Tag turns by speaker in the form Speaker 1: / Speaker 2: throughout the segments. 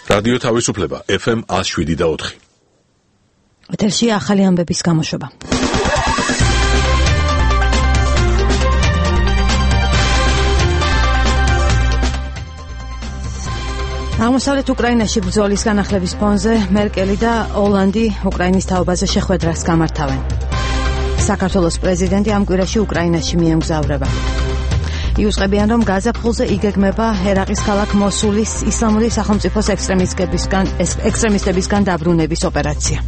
Speaker 1: რადიო თავისუფლება FM 107.4.
Speaker 2: ეთერში ახალი ამბების გამოშვება. აღმოსავლეთ უკრაინაში ბრძოლის განახლების ფონზე მერკელი და ოლანდი უკრაინის თაობაზე შეხვედრას გამართავენ. საქართველოს პრეზიდენტი ამ კვირაში უკრაინაში მიემგზავრება. იუწყებიან, რომ გაზაფხულზე იგეგმება ერაყის ქალაქ მოსულის ისლამური სახელმწიფოს ექსტრემისტებისგან დაბრუნების ოპერაცია.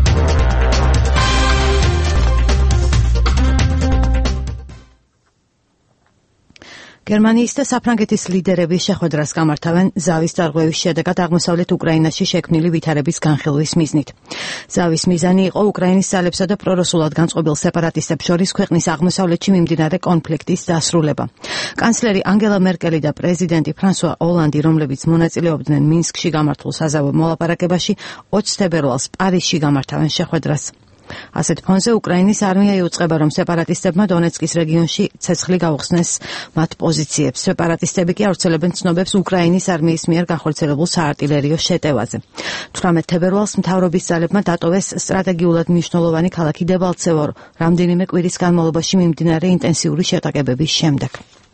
Speaker 2: გერმანიის და საფრანგეთის ლიდერები შეხვედრას გამართავენ ზავის დარღვევის შედეგად აღმოსავლეთ უკრაინაში შექმნილი ვითარების განხილვის მიზნით. ზავის მიზანი იყო უკრაინის ძალებსა და პრორუსულად განწყობილ სეპარატისტებს შორის ქვეყნის აღმოსავლეთში მიმდინარე კონფლიქტის დასრულება. კანცლერი ანგელა მერკელი და პრეზიდენტი ფრანსუა ოლანდი, რომლებიც მონაწილეობდნენ მინსკში გამართულ საზავო მოლაპარაკებაში, 20 თებერვალს პარიზში გამართავენ შეხვედრას. ასეთ ფონზე უკრაინის არმია იუწყება, რომ სეპარატისტებმა დონეცკის რეგიონში ცეცხლი გაუხსნეს მათ პოზიციებს. სეპარატისტები კი ავრცელებენ ცნობებს უკრაინის არმიის მიერ განხორციელებულ საარტილერიო შეტევაზე. 18 თებერვალს მთავრობის ძალებმა დატოვეს სტრატეგიულად მნიშვნელოვანი ქალაქი დებალცევო, რამდენიმე კვირის განმავლობაში მიმდინარე ინტენსიური შეტაკებების შემდეგ.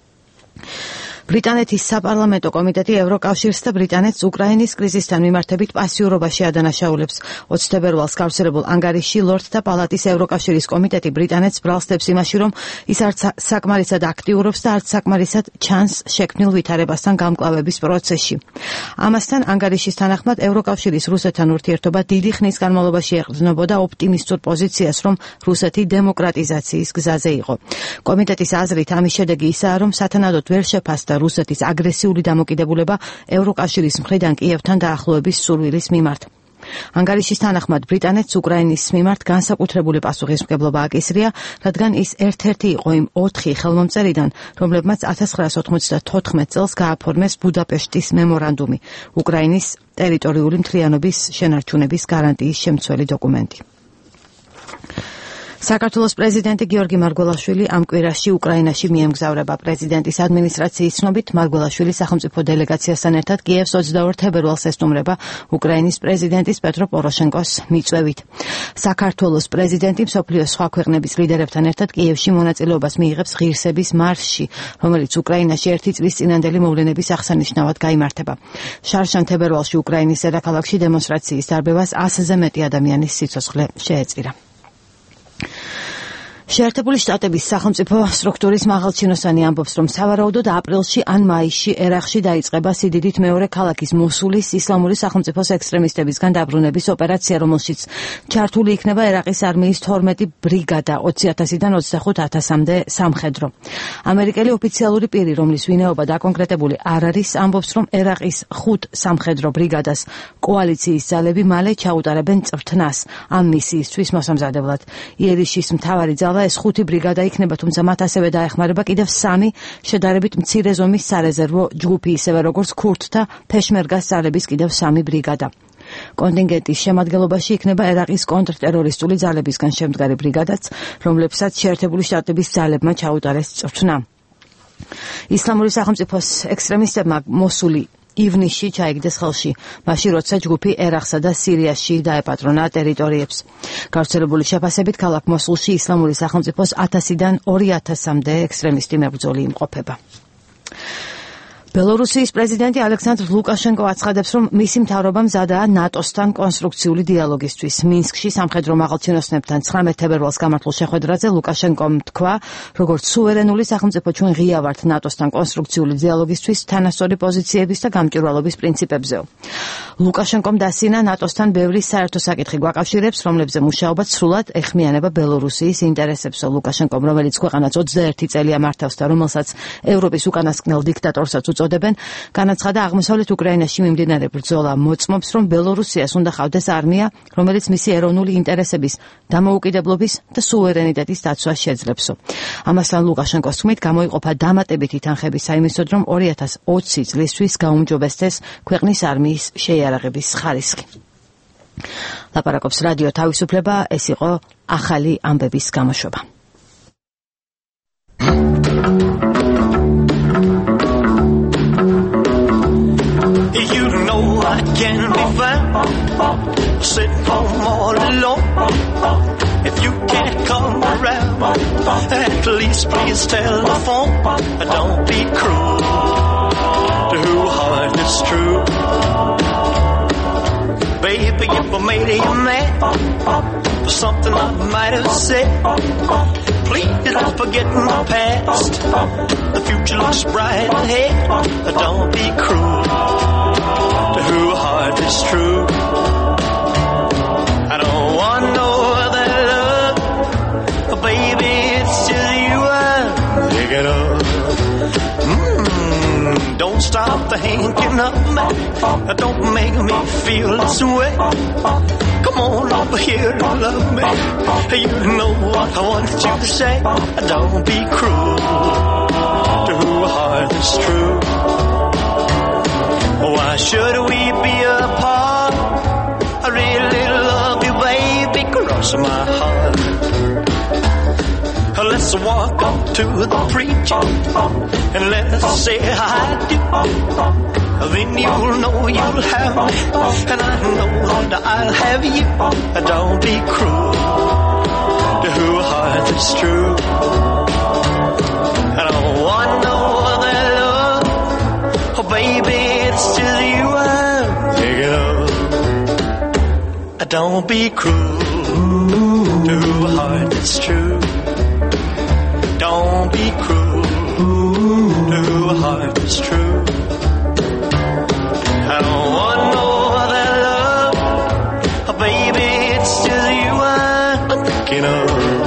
Speaker 2: ბრიტანეთის საპარლამენტო კომიტეტი ევროკავშირს და ბრიტანეთს უკრაინის კრიზისთან მიმართებით პასიურობაში ადანაშაულებს. 20 თებერვალს გავრცელებულ ანგარიშში ლორდთა პალატის ევროკავშირის კომიტეტი ბრიტანეთს ბრალს იმაში, რომ ის არც საკმარისად აქტიურობს და არც საკმარისად ჩანს შექმნილ ვითარებასთან გამკლავების პროცესში. ამასთან ანგარიშის თანახმად ევროკავშირის რუსეთთან ურთიერთობა დიდი ხნის განმავლობაში ეყრდნობოდა ოპტიმისტურ პოზიციას, რომ რუსეთი დემოკრატიზაციის გზაზე იყო. კომიტეტის აზრით ამის შედეგი ისაა, რომ სათანადოდ ვერ შეფასდა რუსეთის აგრესიული დამოკიდებულება ევროკავშირის მხრიდან კიევთან დაახლოების სურვილის მიმართ. ანგარიშის თანახმად ბრიტანეთს უკრაინის მიმართ განსაკუთრებული პასუხისმგებლობა აკისრია, რადგან ის ერთ-ერთი იყო იმ 4 ხელმომწერიდან, რომლებმაც 1994 წელს გააფორმეს ბუდაპეშტის მემორანდუმი, უკრაინის ტერიტორიული მთლიანობის შენარჩუნების გარანტიის შემცველი დოკუმენტი. საქართველოს პრეზიდენტი გიორგი მარგველაშვილი ამ კვირაში უკრაინაში მიემგზავრება. პრეზიდენტის ადმინისტრაციის ცნობით, მარგველაშვილი სახელმწიფო დელეგაციასთან ერთად კიევს 22 თებერვალს ესტუმრება უკრაინის პრეზიდენტის პეტრო პოროშენკოს მიწვევით. საქართველოს პრეზიდენტი მსოფლიოს სხვა ქვეყნების ლიდერებთან ერთად კიევში მონაწილეობას მიიღებს ღირსების მარშში, რომელიც უკრაინაში 1 წლის წინანდელი მოვლენების აღსანიშნავად გაიმართება. შარშან თებერვალში უკრაინის დედაქალაქში დემონსტრაციის დარბევას 100-ზე მეტი ადამიანის სიცოცხლე შეეწირა. შეერთებული შტატების სახელმწიფო სტრუქტურის მაღალჩინოსანი ამბობს, რომ სავარაუდოდ აპრილში ან მაისში ერაყში დაიწყება სიდიდით მეორე ქალაქის მოსულის ისლამური სახელმწიფოს ექსტრემისტებისგან დაბრუნების ოპერაცია, რომელშიც ჩართული იქნება ერაყის არმიის 12 ბრიგადა 20,000-დან 25,000-მდე სამხედრო. ამერიკელი ოფიციალური პირი, რომლის ვინაობა დაკონკრეტებული არ არის, ამბობს, რომ ერაყის 5 სამხედრო ბრიგადას კოალიციის ძალები მალე ჩაუტარებენ წვრთნას ამ მისიისთვის მოსამზადებლად. იერიშის მთავარი ძალა ეს 5 ბრიგადა იქნება, თუმცა მათ ასევე დაეხმარება კიდევ 3 შედარებით მცირე ზომის სარეზერვო ჯგუფი, ისევე როგორც ქურთთა ფეშმერგას ძალების კიდევ 3 ბრიგადა. კონტინგენტის შემადგენლობაში იქნება ერაყის კონტრტერორისტული ძალებისგან შემდგარი ბრიგადაც, რომლებსაც შეერთებული შტატების ძალებმა ჩაუტარეს წვრთნა. ისლამური სახელმწიფოს ექსტრემისტებმა მოსული ივნისში ჩაიგდეს ხელში, მაშინ როცა ჯგუფი ერაყსა და სირიაში დაეპატრონა ტერიტორიებს. გავრცელებული შეფასებით ქალაქ მოსულში ისლამური სახელმწიფოს 1000-დან 2000-მდე ექსტრემისტი მებრძოლი იმყოფება. ბელორუსიის პრეზიდენტი ალექსანდრ ლუკაშენკო აცხადებს, რომ მისი მთავრობა მზადაა ნატოსთან კონსტრუქციული დიალოგისთვის. მინსკში სამხედრო მაღალჩინოსნებთან 19 თებერვალს გამართულ შეხვედრაზე ლუკაშენკომ თქვა, როგორც სუვერენული სახელმწიფო ჩვენ ღია ვართ ნატოსთან კონსტრუქციული დიალოგისთვის თანასწორი პოზიციების და გამჭვირვალობის პრინციპებზეო. ლუკაშენკომ დასცინა ნატოსთან ბევრი საერთო საკითხი გვაკავშირებს, რომლებზე მუშაობა სრულად ეხმიანება ბელორუსიის ინტერესებსო. ლუკაშენკომ, რომელიც ქვეყანას 21 წელია მართავს და რომელსაც ევროპის უკანასკნელ დიქტატორსაც უწოდებენ, განაცხადა აღმოსავლეთ უკრაინაში მიმდინარე ბრძოლა მოწმობს, რომ ბელორუსიას უნდა ხავდეს არმია, რომელიც მისი ეროვნული ინტერესების, დამოუკიდებლობის და სუვერენიტეტის დაცვას შეძლებსო. ამასთან ლუკაშენკოს თქმით, გამოიყოფა დამატებითი თანხები საიმედოდ, რომ 2020 წლისთვის გაუმჯობესდეს ქვეყნის არმიის შეიარაღების ხარისხი. ლაპარაკობს რადიო თავისუფლება, ეს იყო ახალი ამბების გამოშვება.
Speaker 3: I can around. At least please telephone. Don't be cruel to who heart is true. Baby, if I made you mad for something I might have said, please don't forget my past. The future looks bright ahead. Don't be cruel to who heart is true. I don't want no other love, baby, it's just you I'm thinking of. Don't stop thinking of me. Don't make me feel this way. Come on over here and love me. You know what I want you to say. Don't be cruel to who heart is true. Why should we be apart? I really love you, baby, cross my heart. Let's walk up to the preacher and let's say I do. Then you'll know you'll have me, and I know that I'll have you. Don't be cruel to who heart is true. I don't want no other love, oh baby, it's just you I'm thinking of. Don't be cruel to who heart is true. Don't be cruel to who heart is true. I don't want no other love, oh baby, it's just you I'm thinking of.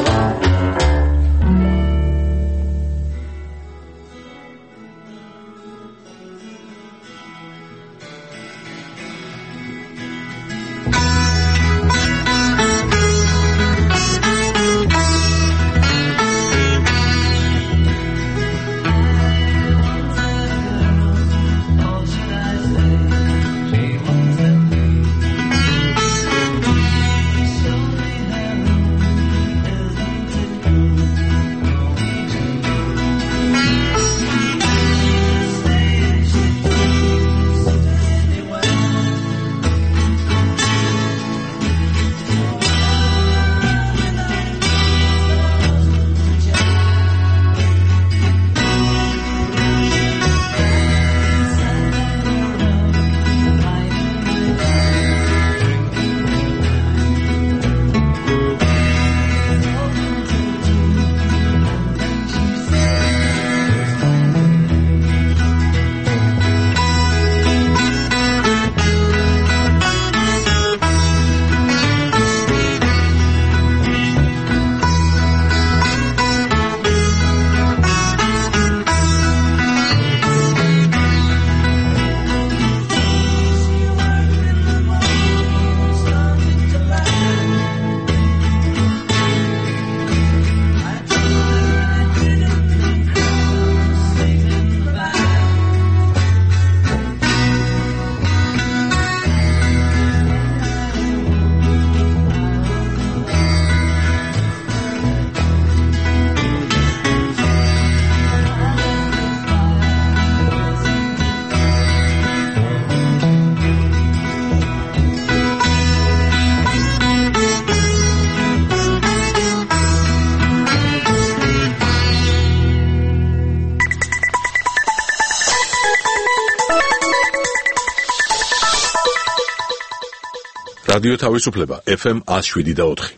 Speaker 1: რადიო თავისუფლება FM 107.4.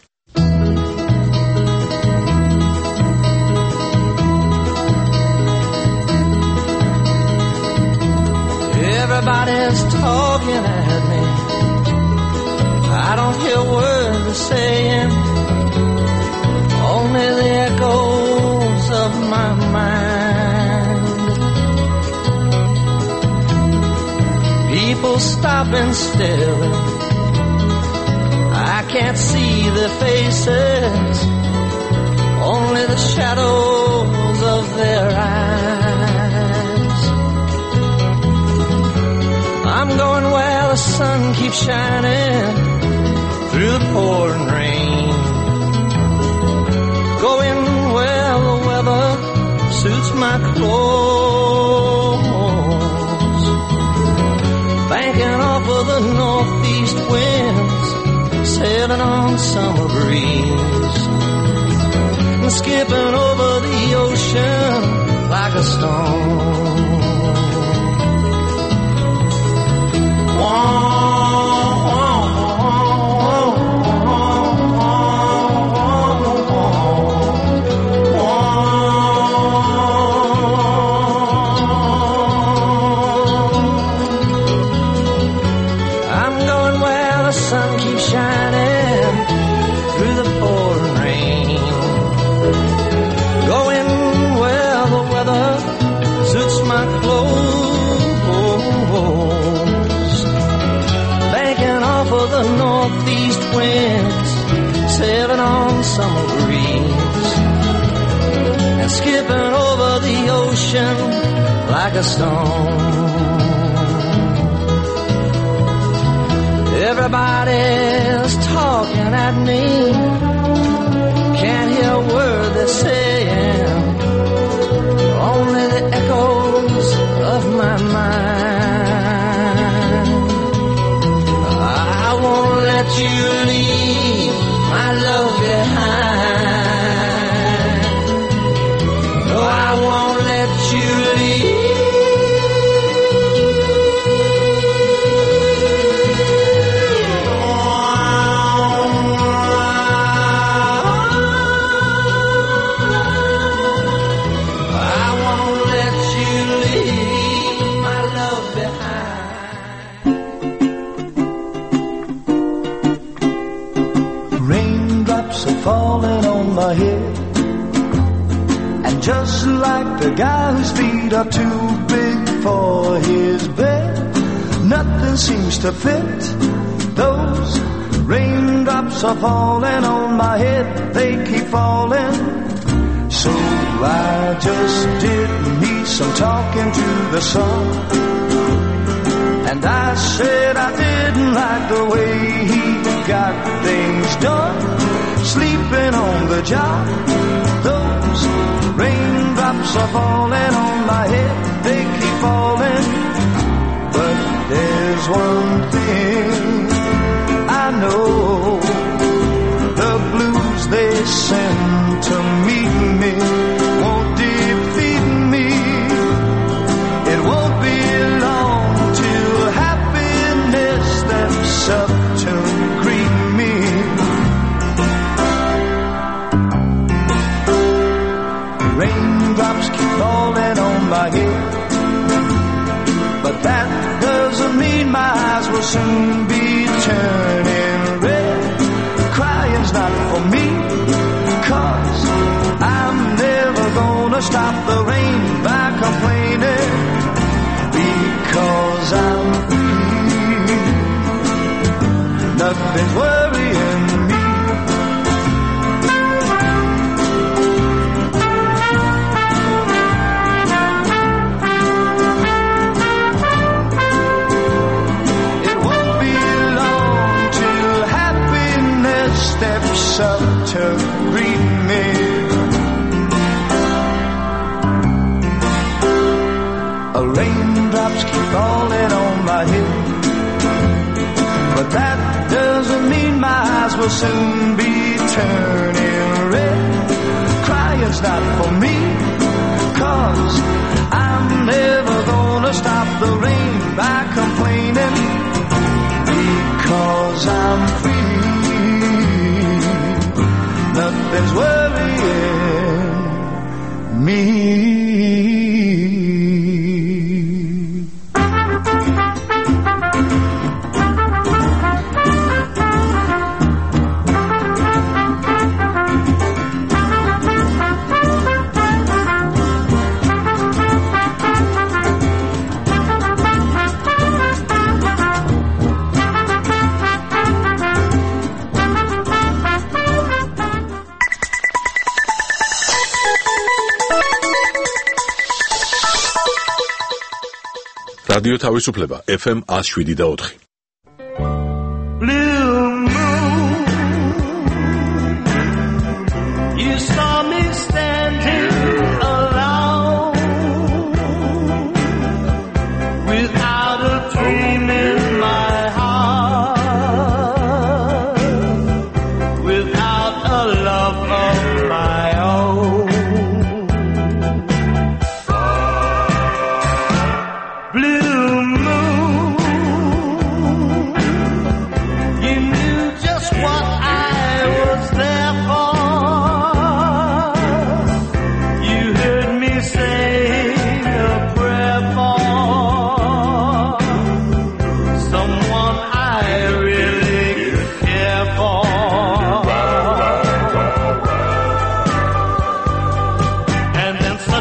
Speaker 4: Everybody's talking at me. I don't hear words they're saying, only the echoes of my mind. People stopping still, I can't see their faces, only the shadows of their eyes. I'm going where the sun keeps shining through the pouring rain, going where the weather suits my clothes, banking off of the northeast winds, sailing on summer breeze. skipping over the ocean like a stone. I'm going where the sun keeps shining through the pouring rain. Going where the weather suits my clothes. Banking off of the northeast winds, sailing on summer breeze, and skipping over the ocean like a stone. Everybody's talking at me, can't hear a word they're saying, only the echoes of my mind. I won't let you leave my love behind. No, I won't let you leave.
Speaker 5: Falling on my head, and just like the guy whose feet are too big for his bed, nothing seems to fit. Those raindrops are falling on my head, they keep falling. So I just did me some talking to the sun, and I said I didn't like the way he got things done, sleeping on the job. Those raindrops are falling on my head, they keep falling. But there's one thing I know, the blues they send to meet me won't defeat me. It won't be long till happiness steps up to greet me. Raindrops keep falling on my head, but that doesn't mean my eyes will soon be turning red. Crying's not for me, 'cause I'm never gonna stop the rain by complaining, because I'm free. Nothing's worrying me. Steps up to greet me. Raindrops keep falling on my head, but that doesn't mean my eyes will soon be turning red. Crying's not for me, 'cause I'm never gonna stop the rain by complaining, because I'm free. Nothing's worrying me.
Speaker 1: რადიო თავისუფლება FM 107.4.
Speaker 3: Blue moon, you saw me standing alone, without a dream in my heart, without a love of my own.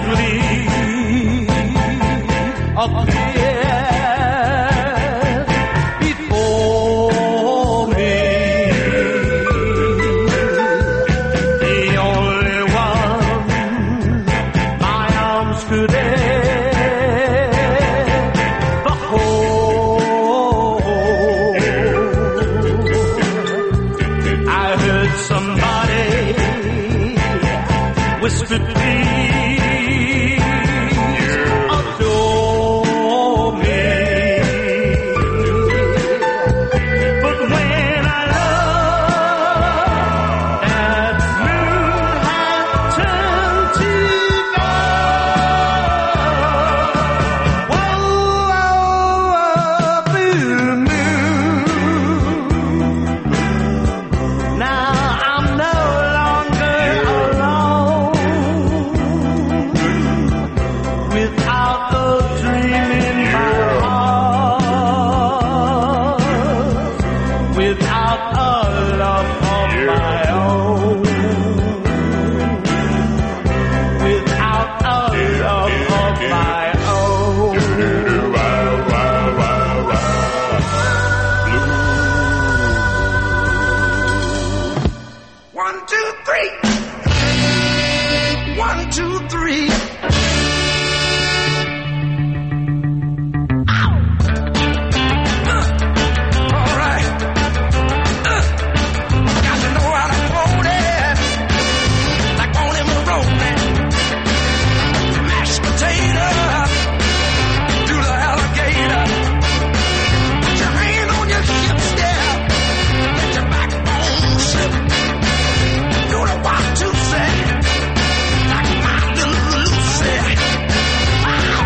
Speaker 4: magically appeared before me. The only one my arms could ever hold. I heard somebody whisper, please adore me. But when I looked, that moon had turned to gold. Whoa, blue moon. Now I'm no longer alone. Without a dream in my heart, without a love of my own, without a love of my own. 1, 2, 3. 1, 2, 3. All right. Got to know how to hold it, like on him a rolling mashed potato through the alligator. Put your hand on your hips there, let your backbone slip. You know what to say, like my little Lucy. Wow.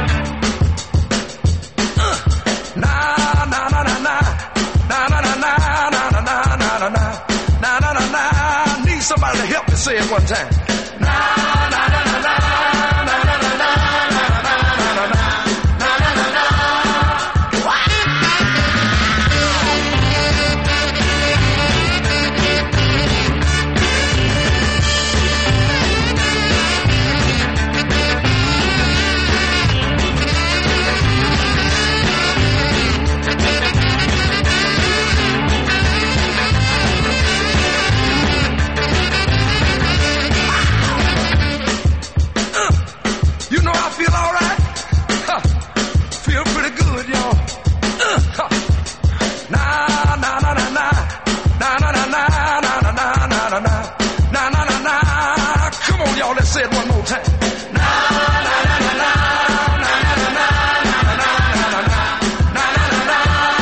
Speaker 4: Na na na na na na na na na na na na na na na na na na. Need somebody to help me say it one time. Na na na na na na na na na na na na na na na. You know I feel all right. Huh. Feel pretty good, y'all. Huh. Na na na na na na na na na na na na na na na na na na na. Come on, y'all. Let's say it one more time. Na na na na na na na na na na na na na na na.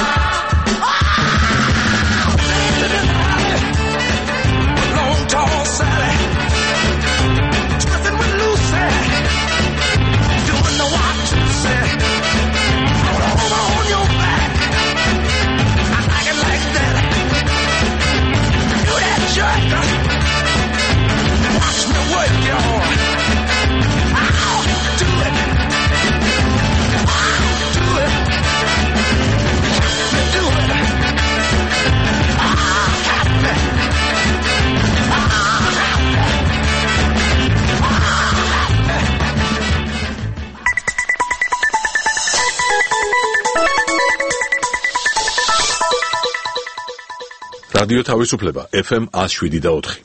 Speaker 4: Long tall Sally, twisting with Lucy. Doing the what to say. Put over on your back. I like it like that. Do that jerk. Watch me work, y'all. Ow, do it. Ow, do it. Do it. Ah, happy. Ah, happy. Ah, happy.
Speaker 1: რადიო თავისუფლება FM 107.4.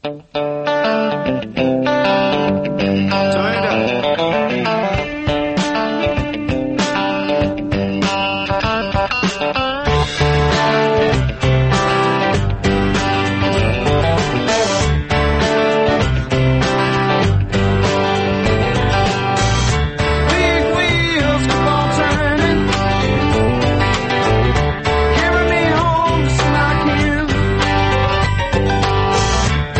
Speaker 4: Big wheels keep on turning, carry me home just like you.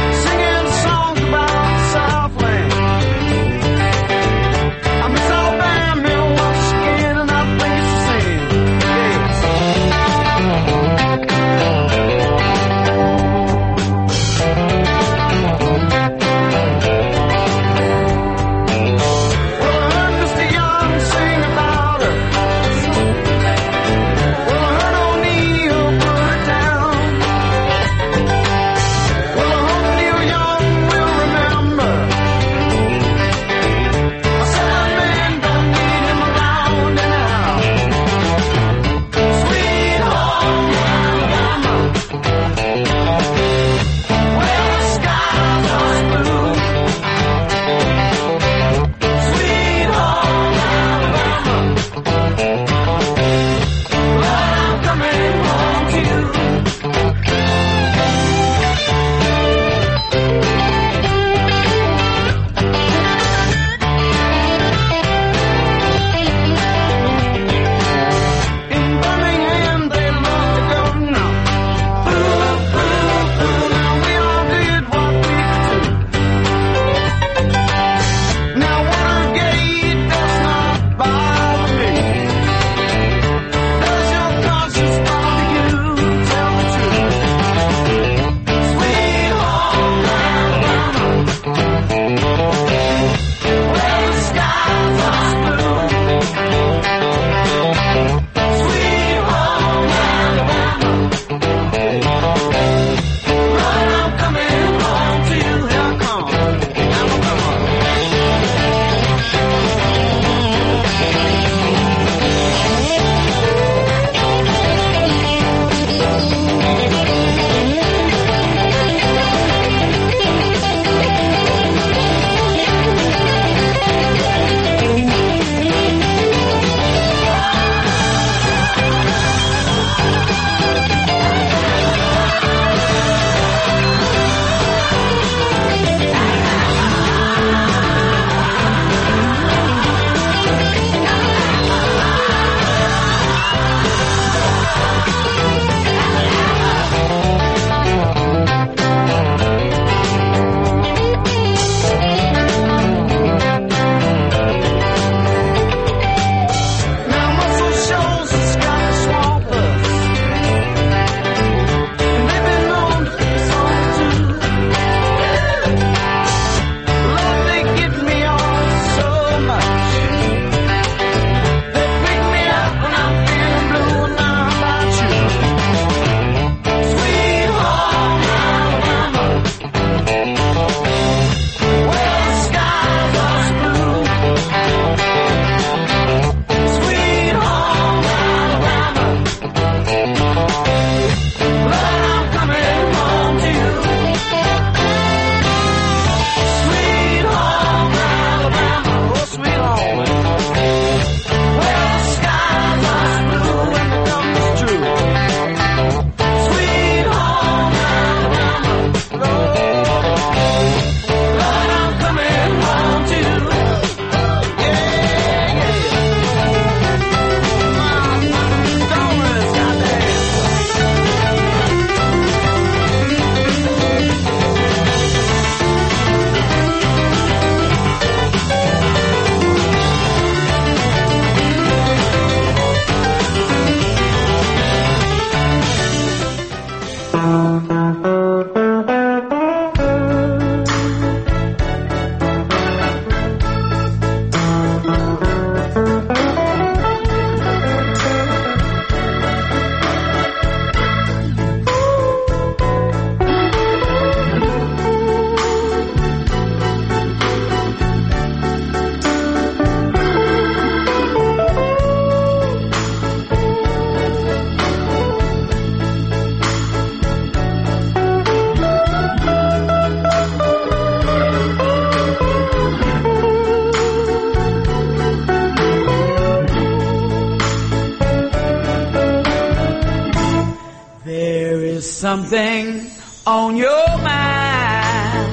Speaker 6: something on your mind.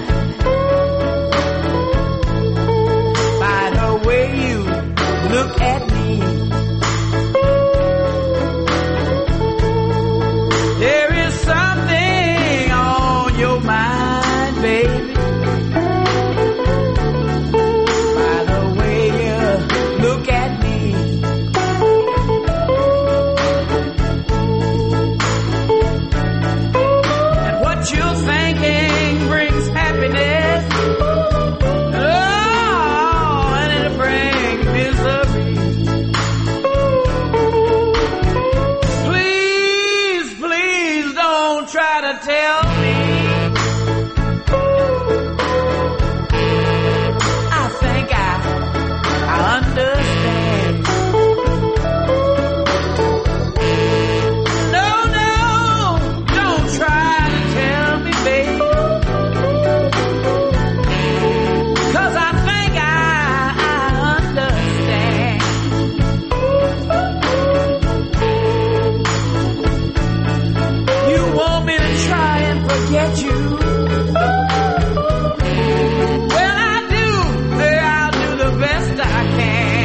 Speaker 6: By the way you look at me, there is something on your mind, baby. By the way you look at me. And what you're thinking brings happiness. Oh, and it brings misery. Please, please don't try to tell me I think I understand. No, no, don't try to tell me, babe, 'cause I think I understand. You want me to try and forget you? Well, I'll do the best I can.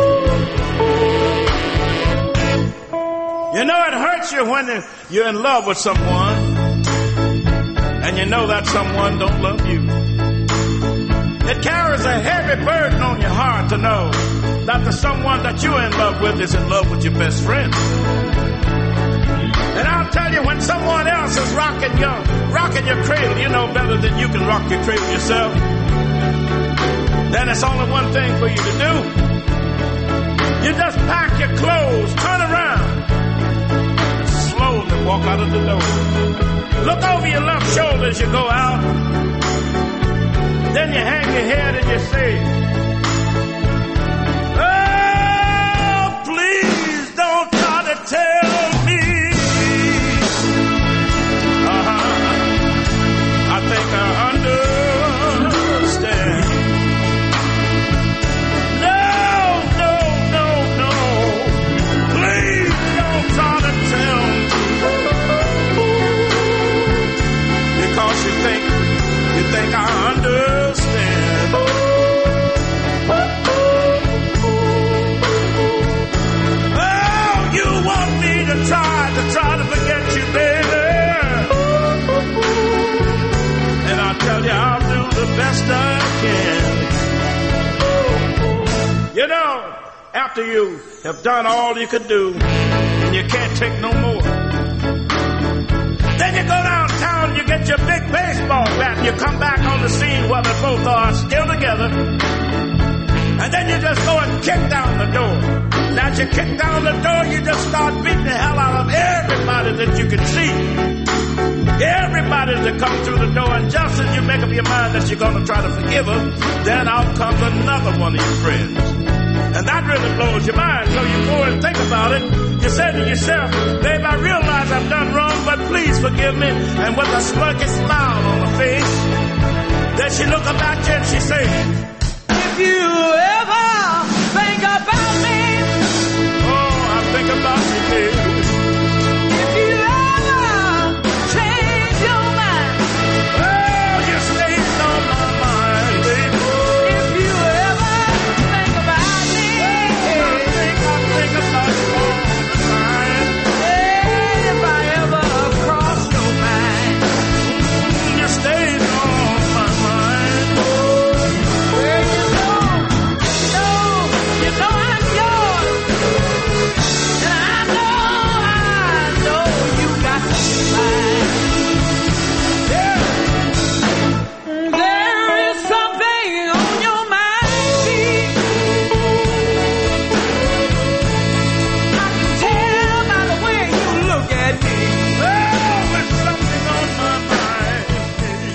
Speaker 7: You know, it hurts you when you're in love with someone and you know that someone don't love you. It carries a heavy burden on your heart to know that the someone that you're in love with is in love with your best friend. And I'll tell you, when someone else is rocking your cradle, you know better than you can rock your cradle yourself. Then it's only one thing for you to do. You just pack your clothes, turn around, slowly walk out of the door. Look over your left shoulder as you go out. Then you hang your head and you say, oh, please don't try to tell me. I think I understand. No, no, no, no. Please don't try to tell me. Because you think I understand. Oh, you want me to try to forget you, baby. And I tell you, I'll do the best I can. You know, after you have done all you could do and you can't take no more, then you go downtown, you get your big baseball bat and you come back on the scene while they both are still together. And then you just go and kick down the door. Now as you kick down the door, you just start beating the hell out of everybody that you can see. Everybody that comes through the door, and just as you make up your mind that you're going to try to forgive her, then out comes another one of your friends. And that really blows your mind. So you go and think about it. You say to yourself, babe, I realize I've done wrong, but please forgive me. And with a smirky smile on her face, then she look up at you and she say, if you ever think about me, oh, I think about you, baby. If you ever change your mind, oh, you stay on my mind, baby. If you ever think about me, oh, I think about you all the time. If I ever cross your mind, you stay on my mind. Well, you know I'm yours. And I know you got to mine. There is something on your mind, babe. I can tell by the way you look at me. Oh, there's something on my mind, baby.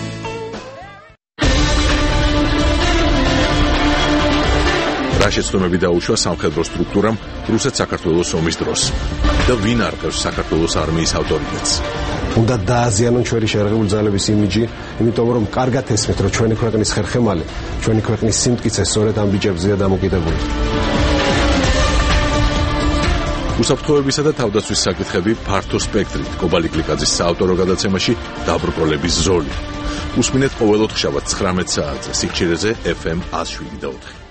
Speaker 1: რა შეცდომები დაუშვა სამხედრო სტრუქტურამ რუსეთ-საქართველოს ომის დროს და ვინ არყევს საქართველოს არმიის ავტორიტეტს?
Speaker 8: უნდა დააზიანონ ჩვენი შეერაღებული ძალების იმიჯი, იმიტომ რომ კარგად ესმით, რომ ჩვენი ქვეყნის ხერხემალი, ჩვენი ქვეყნის სიმტკიცე სწორედ ამ ბიჭებზეა დამოკიდებული.
Speaker 1: უსაფრთხოებისა და თავდაცვის საკითხები ფართო სპექტრით კობალი კლიკაძის საავტორო გადაცემაში დაბრკოლების ზოლი. უსმინეთ ყოველ ოთხშაბათს 19 საათზე სიხშირეზე FM 107.4.